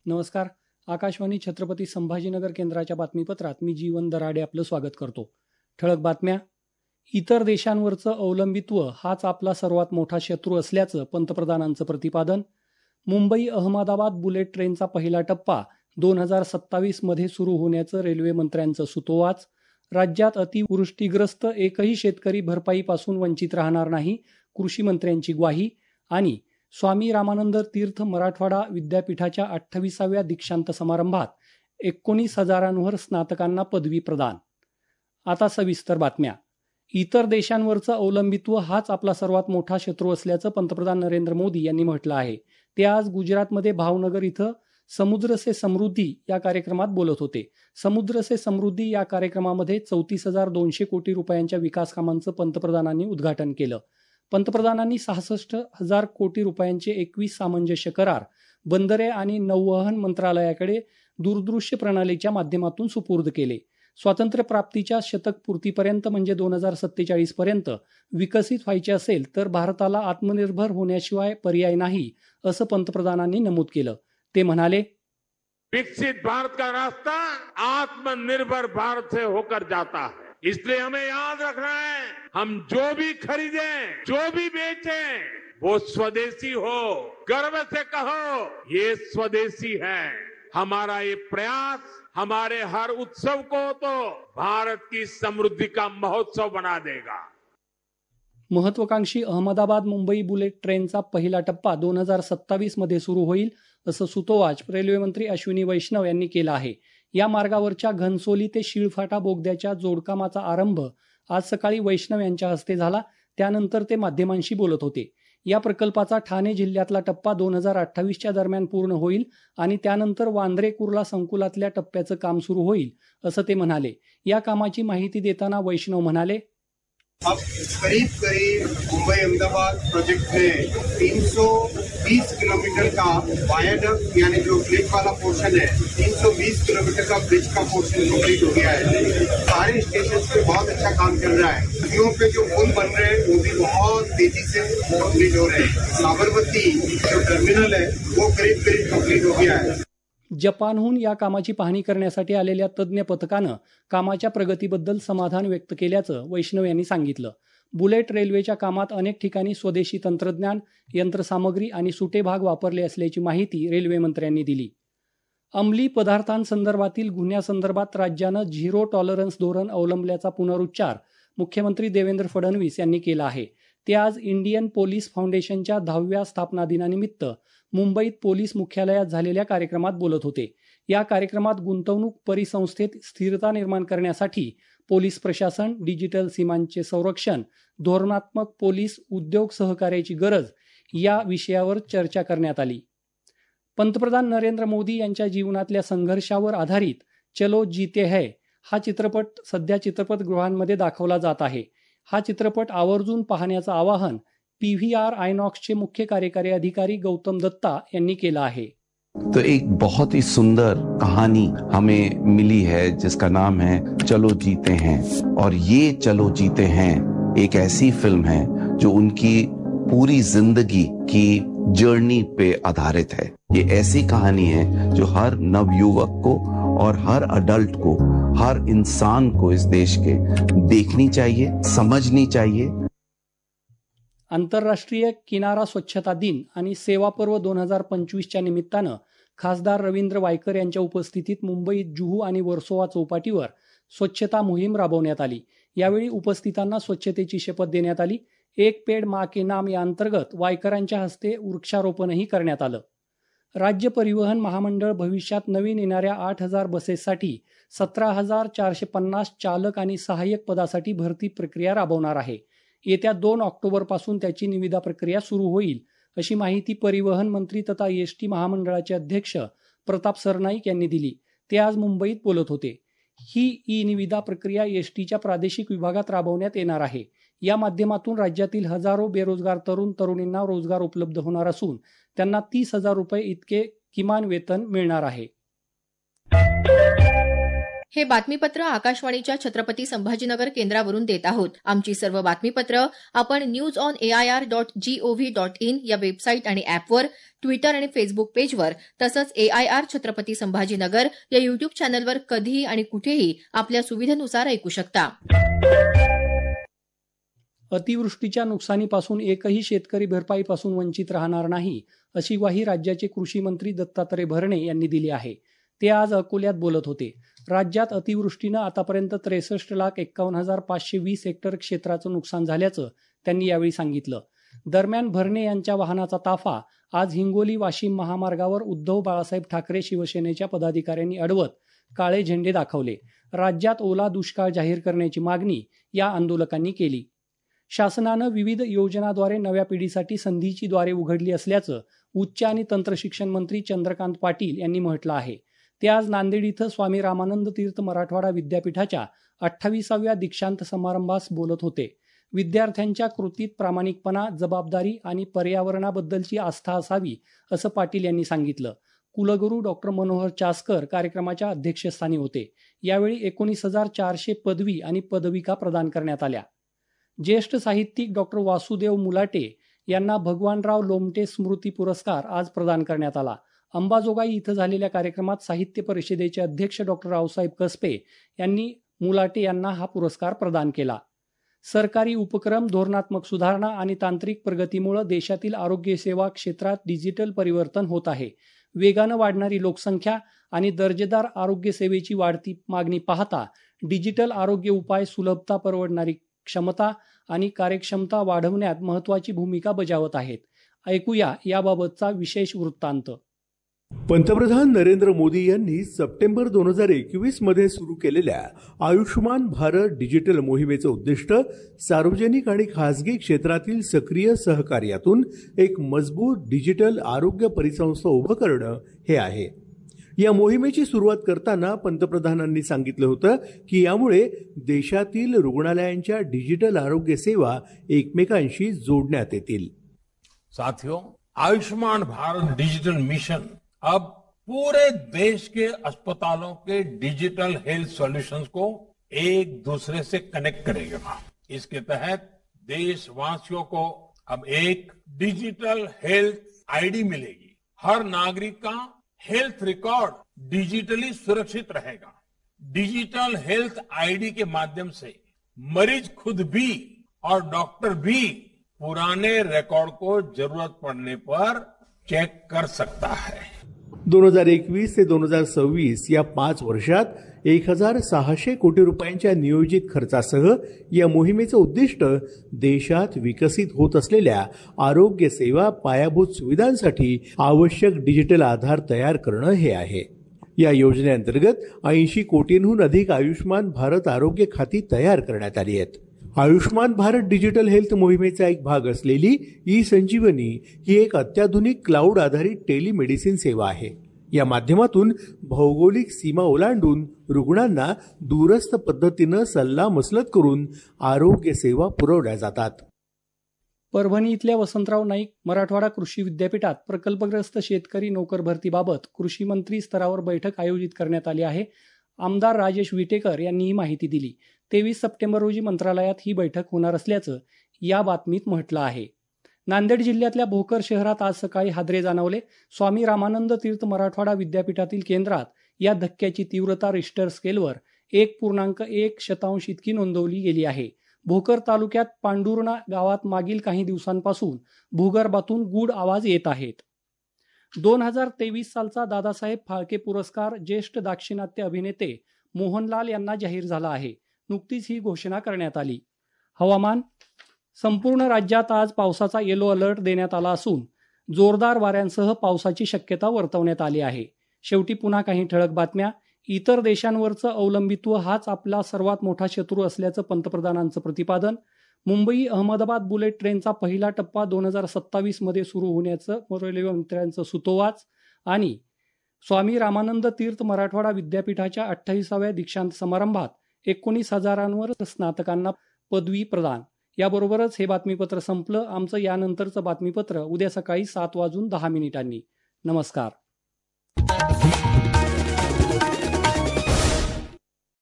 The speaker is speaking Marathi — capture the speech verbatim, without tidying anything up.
नमस्कार. आकाशवाणी छत्रपती संभाजीनगर केंद्राच्या बातमीपत्रात मी जीवन दराडे आपलं स्वागत करतो. ठळक बातम्या. इतर देशांवरचं अवलंबित्व हाच आपला सर्वात मोठा शत्रू असल्याचं पंतप्रधानांचं प्रतिपादन. मुंबई अहमदाबाद बुलेट ट्रेनचा पहिला टप्पा दोन हजार सत्तावीसमध्ये सुरू होण्याचं रेल्वे मंत्र्यांचं सुतोवाच. राज्यात अतिवृष्टीग्रस्त एकही शेतकरी भरपाईपासून वंचित राहणार नाही, कृषी मंत्र्यांची ग्वाही. आणि स्वामी रामानंद तीर्थ मराठवाडा विद्यापीठाच्या अठ्ठावीसाव्या दीक्षांत समारंभात एकोणीस हजारांवर स्नातकांना पदवी प्रदान. आता सविस्तर बातम्या. इतर देशांवरचं अवलंबित्व हाच आपला सर्वात मोठा शत्रू असल्याचं पंतप्रधान नरेंद्र मोदी यांनी म्हटलं आहे. ते आज गुजरातमध्ये भावनगर इथं समुद्र से समृद्धी या कार्यक्रमात बोलत होते. समुद्र से समृद्धी या कार्यक्रमामध्ये चौतीस हजार दोनशे कोटी रुपयांच्या विकास कामांचं पंतप्रधानांनी उद्घाटन केलं. पंतप्रधानांनी सहासष्ट हजार कोटी रुपयांचे एकवीस सामंजस्य करार बंदरे आणि नौवहन मंत्रालयाकडे दूरदृश्य प्रणालीच्या माध्यमातून सुपूर्द केले. स्वातंत्र्यप्राप्तीच्या शतकपूर्तीपर्यंत म्हणजे दोन हजार सत्तेचाळीस पर्यंत विकसित व्हायचे असेल तर भारताला आत्मनिर्भर होण्याशिवाय पर्याय नाही, असं पंतप्रधानांनी नमूद केलं. ते म्हणाले, विकसित भारत का रास्ता आत्मनिर्भर भारत से होकर जाता है. इसलिए हमें याद रखना है, हम जो भी खरीदें, जो भी बेचें, वो स्वदेशी हो. गर्व से कहो, ये स्वदेशी है. हमारा ये प्रयास हमारे हर उत्सव को तो भारत की समृद्धि का महोत्सव बना देगा. महत्वाकांक्षी अहमदाबाद मुंबई बुलेट ट्रेनचा पहिला टप्पा दोन हजार सत्तावीस मध्ये सुरू होईल, असं सुतोवाच रेल्वेमंत्री अश्विनी वैष्णव यांनी केलं आहे. या मार्गावरच्या घनसोली ते शिळफाटा बोगद्याच्या जोडकामाचा आरंभ आज सकाळी वैष्णव यांच्या हस्ते झाला. त्यानंतर ते माध्यमांशी बोलत होते. या प्रकल्पाचा ठाणे जिल्ह्यातला टप्पा दोन हजार अठ्ठावीसच्या दरम्यान पूर्ण होईल आणि त्यानंतर वांद्रे कुर्ला संकुलातल्या टप्प्याचं काम सुरू होईल, असं ते म्हणाले. या कामाची माहिती देताना वैष्णव म्हणाले, अब करीब करीब मुंबई अहमदाबाद प्रोजेक्ट में तीन सौ बीस किलोमीटर का वायाडक्ट यानी जो ब्रिज वाला पोर्शन है, तीन सौ बीस किलोमीटर का ब्रिज का पोर्शन कंप्लीट हो गया है. सारे स्टेशन पे बहुत अच्छा काम चल रहा है. नदियों पे जो पुल बन रहे हैं वो भी बहुत तेजी से कंप्लीट हो रहे हैं. साबरमती जो टर्मिनल है वो करीब करीब कंप्लीट हो गया है. जपानहून या कामाची पाहणी करण्यासाठी आलेल्या तज्ज्ञ पथकानं कामाच्या प्रगतीबद्दल समाधान व्यक्त केल्याचं वैष्णव यांनी सांगितलं. बुलेट रेल्वेच्या कामात अनेक ठिकाणी स्वदेशी तंत्रज्ञान, यंत्रसामग्री आणि सुटे भाग वापरले असल्याची माहिती रेल्वे मंत्र्यांनी दिली. अंमली पदार्थांसंदर्भातील गुन्ह्यासंदर्भात राज्यानं झिरो टॉलरन्स धोरण अवलंबल्याचा पुनरुच्चार मुख्यमंत्री देवेंद्र फडणवीस यांनी केला आहे. ते आज इंडियन पोलीस फाउंडेशनच्या दहाव्या स्थापना दिनानिमित्त मुंबईत पोलीस मुख्यालयात झालेल्या कार्यक्रमात बोलत होते. या कार्यक्रमात गुंतवणूक परिसंस्थेत स्थिरता निर्माण करण्यासाठी पोलीस प्रशासन, डिजिटल सीमांचे संरक्षण, धोरणात्मक पोलीस उद्योग सहकार्याची गरज या विषयावर चर्चा करण्यात आली. पंतप्रधान नरेंद्र मोदी यांच्या जीवनातल्या संघर्षावर आधारित चलो जीते है हा चित्रपट सध्या चित्रपटगृहांमध्ये दाखवला जात आहे. हा चित्रपट आवर्जून पाहण्याचं आवाहन पी व्ही आर आयनॉक्सचे मुख्य कार्यकारी अधिकारी गौतम दत्ता यांनी केलं आहे. तो एक बहुत ही सुंदर कहानी हमें मिली है जिसका नाम है चलो जीते हैं. और ये चलो जीते हैं एक ऐसी फिल्म है जो उनकी पूरी जिंदगी की जर्नी पे आधारित है. ये ऐसी कहानी है जो हर नवयुवक को और हर अडल्ट को, हर इंसान को इस देश के देखनी चाहिए, समझनी चाहिए. आंतरराष्ट्रीय किनारा स्वच्छता दिन आणि सेवा पर्व दोन हजार पंचवीसच्या निमित्तानं खासदार रवींद्र वायकर यांच्या उपस्थितीत मुंबईत जुहू आणि वर्सोवा चौपाटीवर स्वच्छता मोहीम राबवण्यात आली. यावेळी उपस्थितांना स्वच्छतेची शपथ देण्यात आली. एक पेड मा के नाम या अंतर्गत वायकरांच्या हस्ते वृक्षारोपणही करण्यात आलं. राज्य परिवहन महामंडळ भविष्यात नवीन येणाऱ्या आठ हजार बसेससाठी सतरा हजार चारशे पन्नास चालक आणि सहाय्यक पदासाठी भरती प्रक्रिया राबवणार आहे. येत्या दोन ऑक्टोबरपासून त्याची निविदा प्रक्रिया सुरू होईल, अशी माहिती परिवहन मंत्री तथा एसटी महामंडळाचे अध्यक्ष प्रताप सरनाईक यांनी दिली. ते आज मुंबईत बोलत होते. ही ई निविदा प्रक्रिया एसटीच्या प्रादेशिक विभागात राबवण्यात येणार आहे. या माध्यमातून राज्यातील हजारो बेरोजगार तरुण तरुणींना रोजगार उपलब्ध होणार असून त्यांना तीस हजार रुपये इतके किमान वेतन मिळणार आहे. हे बातमीपत्र आकाशवाणीच्या छत्रपती संभाजीनगर केंद्रावरून देत आहोत. आमची सर्व बातमीपत्र आपण news on AIR dot G O V dot in या वेबसाईट आणि ॲपवर, ट्विटर आणि फेसबुक पेजवर तसंच एआयआर छत्रपती संभाजीनगर या युट्यूब चॅनलवर कधीही आणि कुठेही आपल्या सुविधेनुसार ऐकू शकता. अतिवृष्टीच्या नुकसानीपासून एकही शेतकरी भरपाईपासून वंचित राहणार नाही, अशी ग्वाही राज्याचे कृषी मंत्री दत्तात्रय भरणे यांनी दिली आहे. ते आज अकोल्यात बोलत होते. राज्यात अतिवृष्टीनं आतापर्यंत त्रेसष्ट लाख एक्कावन्न हजार पाचशे वीस हेक्टर क्षेत्राचं नुकसान झाल्याचं त्यांनी यावेळी सांगितलं. दरम्यान भरणे यांच्या वाहनाचा ताफा आज हिंगोली वाशिम महामार्गावर उद्धव बाळासाहेब ठाकरे शिवसेनेच्या पदाधिकाऱ्यांनी अडवत काळे झेंडे दाखवले. राज्यात ओला दुष्काळ जाहीर करण्याची मागणी या आंदोलकांनी केली. शासनानं विविध योजनाद्वारे नव्या पिढीसाठी संधीची द्वारे उघडली असल्याचं उच्च आणि तंत्रशिक्षण मंत्री चंद्रकांत पाटील यांनी म्हटलं आहे. ते आज नांदेड इथं स्वामी रामानंद तीर्थ मराठवाडा विद्यापीठाच्या अठ्ठावीसाव्या दीक्षांत समारंभास बोलत होते. विद्यार्थ्यांच्या कृतीत प्रामाणिकपणा, जबाबदारी आणि पर्यावरणाबद्दलची आस्था असावी, असं पाटील यांनी सांगितलं. कुलगुरू डॉक्टर मनोहर चासकर कार्यक्रमाच्या अध्यक्षस्थानी होते. यावेळी एकोणीस हजार चारशे पदवी आणि पदविका प्रदान करण्यात आल्या. ज्येष्ठ साहित्यिक डॉक्टर वासुदेव मुलाटे यांना भगवानराव लोमटे स्मृती पुरस्कार आज प्रदान करण्यात आला. अंबाजोगाई इथं झालेल्या कार्यक्रमात साहित्य परिषदेचे अध्यक्ष डॉक्टर रावसाहेब कसपे यांनी मुलाटे यांना हा पुरस्कार प्रदान केला. सरकारी उपक्रम, धोरणात्मक सुधारणा आणि तांत्रिक प्रगतीमुळे देशातील आरोग्य सेवा क्षेत्रात डिजिटल परिवर्तन होत आहे. वेगानं वाढणारी लोकसंख्या आणि दर्जेदार आरोग्य सेवेची वाढती मागणी पाहता डिजिटल आरोग्य उपाय सुलभता, परवडणारी क्षमता आणि कार्यक्षमता वाढवण्यात महत्त्वाची भूमिका बजावत आहेत. ऐकूया याबाबतचा विशेष वृत्तांत. पंतप्रधान नरेंद्र मोदी यांनी सप्टेंबर दोन हजार एकवीस मध्ये सुरू केलेल्या आयुष्मान भारत डिजिटल मोहिमेचं उद्दिष्ट सार्वजनिक आणि खासगी क्षेत्रातील सक्रिय सहकार्यातून एक मजबूत डिजिटल आरोग्य परिसंस्था उभं करणं हे आहे. या मोहिमेची सुरुवात करताना पंतप्रधानांनी सांगितलं होतं की यामुळे देशातील रुग्णालयांच्या डिजिटल आरोग्य सेवा एकमेकांशी जोडण्यात येतील. साथियों, आयुष्मान भारत डिजिटल मिशन अब पूरे देश के अस्पतालों के डिजिटल हेल्थ सॉल्यूशंस को एक दूसरे से कनेक्ट करेगा. इसके तहत देशवासियों को अब एक डिजिटल हेल्थ आईडी मिलेगी. हर नागरिक का हेल्थ रिकॉर्ड डिजिटली सुरक्षित रहेगा. डिजिटल हेल्थ आईडी के माध्यम से मरीज खुद भी और डॉक्टर भी पुराने रिकॉर्ड को जरूरत पड़ने पर चेक कर सकता है. दोन हजार एकवीस ते दोन हजार सव्वीस या पाच वर्षात एक हजार सहाशे कोटी रुपयांच्या नियोजित खर्चासह या मोहिमेचं उद्दिष्ट देशात विकसित होत असलेल्या आरोग्य सेवा पायाभूत सुविधांसाठी आवश्यक डिजिटल आधार तयार करणं हे आहे. या योजनेअंतर्गत ऐंशी कोटींहून अधिक आयुष्मान भारत आरोग्य खाती तयार करण्यात आली आहेत. आयुष्मान भारत डिजिटल हेल्थ मोहिमेचा एक भाग असलेली ई संजीवनी ही एक अत्याधुनिक क्लाउड आधारित टेलिमेडिसिन सेवा आहे. या माध्यमातून भौगोलिक सीमा ओलांडून रुग्णांना दूरस्थ पद्धतीनं सल्ला मसलत करून आरोग्य सेवा पुरवल्या जातात. परभणी इथल्या वसंतराव नाईक मराठवाडा कृषी विद्यापीठात प्रकल्पग्रस्त शेतकरी नोकर भरतीबाबत कृषी मंत्री स्तरावर बैठक आयोजित करण्यात आली आहे. आमदार राजेश विटेकर यांनी ही माहिती दिली. तेवीस सप्टेंबर रोजी मंत्रालयात ही बैठक होणार असल्याचं या बातमीत म्हटलं आहे. नांदेड जिल्ह्यातल्या भोकर शहरात आज सकाळी हादरे जाणवले. स्वामी रामानंद तीर्थ मराठवाडा विद्यापीठातील केंद्रात या धक्क्याची तीव्रता रिश्टर स्केलवर एक पूर्णांक एक शतांश इतकी नोंदवली गेली आहे. भोकर तालुक्यात पांडुर्णा गावात मागील काही दिवसांपासून भूगर्भातून गूढ आवाज येत आहेत. दोन हजार तेवीस सालचा दादासाहेब फाळके पुरस्कार ज्येष्ठ दाक्षिणात्य अभिनेते मोहनलाल यांना जाहीर झाला आहे. नुकतीच ही घोषणा करण्यात आली. हवामान. संपूर्ण राज्यात आज पावसाचा येलो अलर्ट देण्यात आला असून जोरदार वाऱ्यांसह पावसाची शक्यता वर्तवण्यात आली आहे. शेवटी पुन्हा काही ठळक बातम्या. इतर देशांवरचं अवलंबित्व हाच आपला सर्वात मोठा शत्रू असल्याचं पंतप्रधानांचं प्रतिपादन. मुंबई अहमदाबाद बुलेट ट्रेनचा पहिला टप्पा दोन हजार सत्तावीस मध्ये सुरू होण्याचं रेल्वे मंत्र्यांचं सुतोवाच. आणि स्वामी रामानंद तीर्थ मराठवाडा विद्यापीठाच्या अठ्ठावीसाव्या दीक्षांत समारंभात एकोणीस हजारांवर स्नातकांना पदवी प्रदान. याबरोबरच हे बातमीपत्र संपलं. आमचं यानंतरचं बातमीपत्र उद्या सकाळी सात वाजून दहा मिनिटांनी. नमस्कार.